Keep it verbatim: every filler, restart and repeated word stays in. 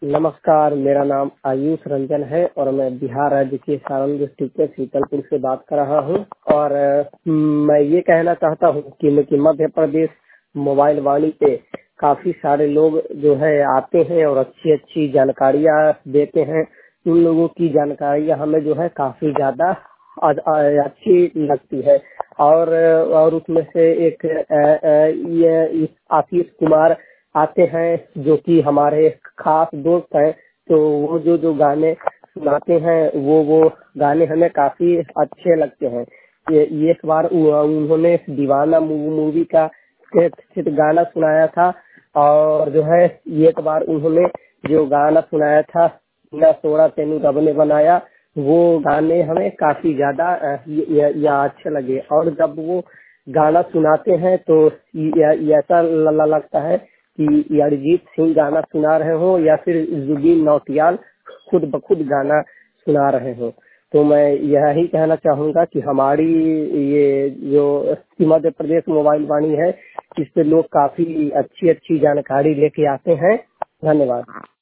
नमस्कार, मेरा नाम आयुष रंजन है और मैं बिहार राज्य के सारण डिस्ट्रिक्ट के शीतलपुर से बात कर रहा हूं। और अ, मैं ये कहना चाहता हूं कि, कि मध्य प्रदेश मोबाइल वाणी पे काफी सारे लोग जो है आते हैं और अच्छी अच्छी जानकारियां देते हैं। उन लोगों की जानकारियां हमें जो है काफी ज्यादा अ- अ- अच्छी लगती है। और और उसमें से एक अ, अ, ये आशीष कुमार आते हैं जो कि हमारे खास दोस्त हैं। तो वो जो जो गाने सुनाते हैं वो वो गाने हमें काफी अच्छे लगते हैं। ये ये एक बार उ- उन्होंने दीवाना मू- मूवी का एक एक गाना सुनाया था। और जो है एक बार उन्होंने जो गाना सुनाया था ना सोना तेनू रब ने बनाया, वो गाने हमें काफी ज्यादा अ, ये- ये- ये अच्छे लगे। और जब वो गाना सुनाते हैं तो ये- ये ऐसा ल- ल- लगता है कि अरिजीत सिंह गाना सुना रहे हो या फिर जुबिन नौटियाल खुद ब खुद गाना सुना रहे हो। तो मैं यही कहना चाहूंगा कि हमारी ये जो मध्य प्रदेश मोबाइल वाणी है, इस पे लोग काफी अच्छी अच्छी जानकारी लेके आते हैं। धन्यवाद।